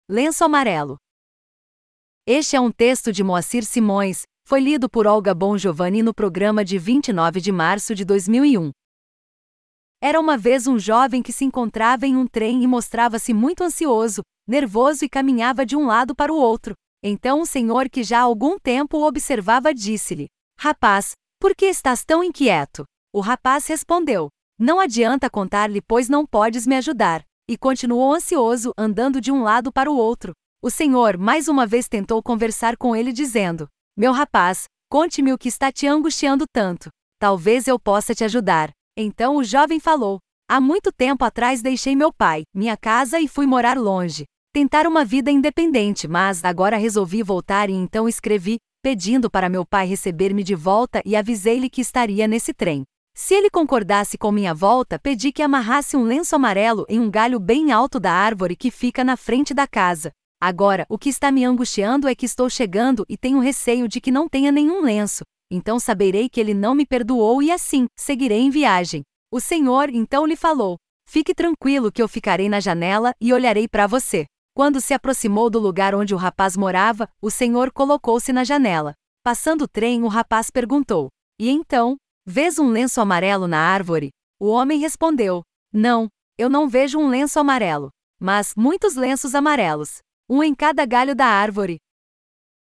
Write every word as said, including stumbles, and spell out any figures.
Lenço amarelo. Este é um texto de Moacir Simões, foi lido por Olga Bon Giovanni no programa de vinte e nove de março de dois mil e um. Era uma vez um jovem que se encontrava em um trem e mostrava-se muito ansioso, nervoso e caminhava de um lado para o outro. Então um senhor que já há algum tempo o observava disse-lhe: "Rapaz, por que estás tão inquieto?" O rapaz respondeu: "Não adianta contar-lhe, pois não podes me ajudar." E continuou ansioso, andando de um lado para o outro. O senhor mais uma vez tentou conversar com ele dizendo: "Meu rapaz, conte-me o que está te angustiando tanto. Talvez eu possa te ajudar." Então o jovem falou: "Há muito tempo atrás deixei meu pai, minha casa e fui morar longe. Tentar uma vida independente, mas agora resolvi voltar e então escrevi, pedindo para meu pai receber-me de volta e avisei-lhe que estaria nesse trem. Se ele concordasse com minha volta, pedi que amarrasse um lenço amarelo em um galho bem alto da árvore que fica na frente da casa. Agora, o que está me angustiando é que estou chegando e tenho receio de que não tenha nenhum lenço. Então saberei que ele não me perdoou e assim, seguirei em viagem." O senhor então lhe falou: "Fique tranquilo que eu ficarei na janela e olharei para você." Quando se aproximou do lugar onde o rapaz morava, o senhor colocou-se na janela. Passando o trem, o rapaz perguntou: "E então? Vês um lenço amarelo na árvore?" O homem respondeu: "Não, eu não vejo um lenço amarelo, mas muitos lenços amarelos, um em cada galho da árvore."